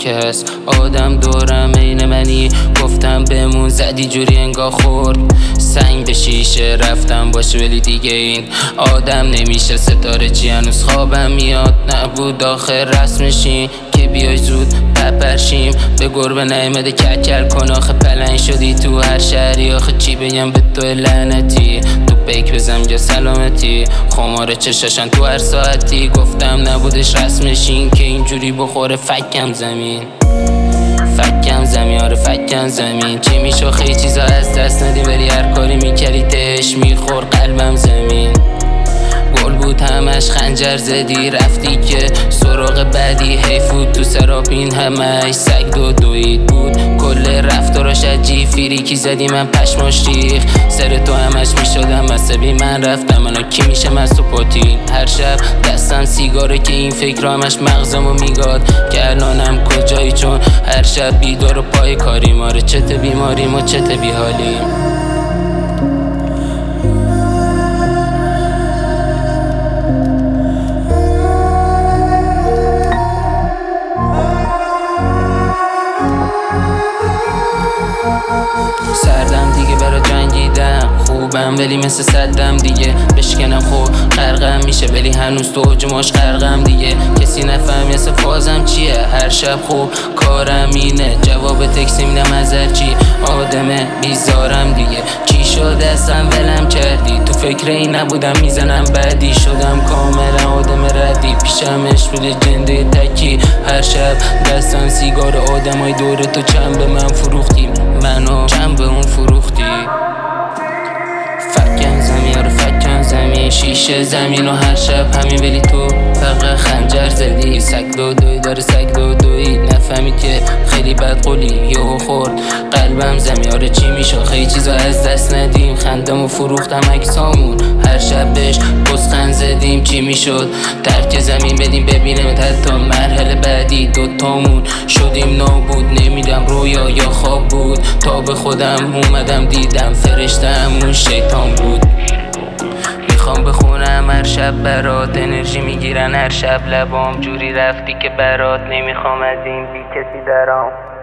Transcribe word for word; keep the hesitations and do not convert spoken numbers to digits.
کس آدم دورم عین منی، گفتم بمون زدی جوری انگار خورد سنگ به شیشه، رفتم باشه ولی دیگه این آدم نمیشه. ستاره چی هنوز خوابم میاد، نبود آخر رسمشین که بیای زود بپرشیم. به گربه نیمده ککل کن آخه پلنگ شدی تو هر شهری. آخه چی بگم به تو لعنتی، تو بیک بزن یا سلامتی. خماره چشاشن تو هر ساعتی، گفتم نبودش رسمشین که اینجوری بخوره فکم زمین. فکم زمین آره فکم زمین. چی میشو خیلی چیزا از دست ندی، ولی هر کاری میکردی تهش میخور قلبم زمین. گل بود همش خنجر زدی، رفتی که سراغ بعدی. حیفود تو سرابین همش سگ دو دوید بود. کل رفتاراش عجیب، فریکی زدی من پشماش ریخ. سر تو همش میشدم عصبی، من رفتم منو کی میشه مست و پاتین. هر شب دستم سیگاره که این فکر همش مغزمو میگاد که الانم کجایی، چون هر شب بیدار و پای کاری. ماره چت بیماریم و چت بیحالیم. سردم دیگه برا جنگیدم، خوبم ولی مثل صدم دیگه. بشکنم خوب غرقم میشه ولی هنوز تو حجماش غرقم دیگه. کسی نفهم مثل فازم چیه، هر شب خوب کارم اینه. جواب تکسی میدم از هر چی، آدمه بیزارم دیگه. چی شد اصلا ولم کردی، تو فکر این نبودم میزنم بعدی. شدم کاملا آدم ردی، پیشمش بوده جنده تکی. هر شب دستم سیگار، آدمای دور تو چند به من فروختی، منو چند به اون فروختی. فکن زمین آره فکن زمین، شیشه زمین و هر شب همین، ولی تو فقط خنجر زدی. سگ دو دوی داره سگ دو دوی، نفهمی که خیلی بد قولی یهو خورد قلبم زمین. آره چی میشه خیلی چیزا از دست ندیم، خندم و فروختم اکسامون. هر شب بهش بزخند زدیم، چی میشد ترک زمین بدیم ببینم حتی مرحله بعدی. دوتامون شدیم نابود، نمیدم رویا یا خواب بود. تا به خودم اومدم دیدم فرشته همون شیطان بود. میخوام بخونم هر شب برات، انرژی میگیرن هر شب لبام. جوری رفتی که برات نمیخوام از این بی کسی درام.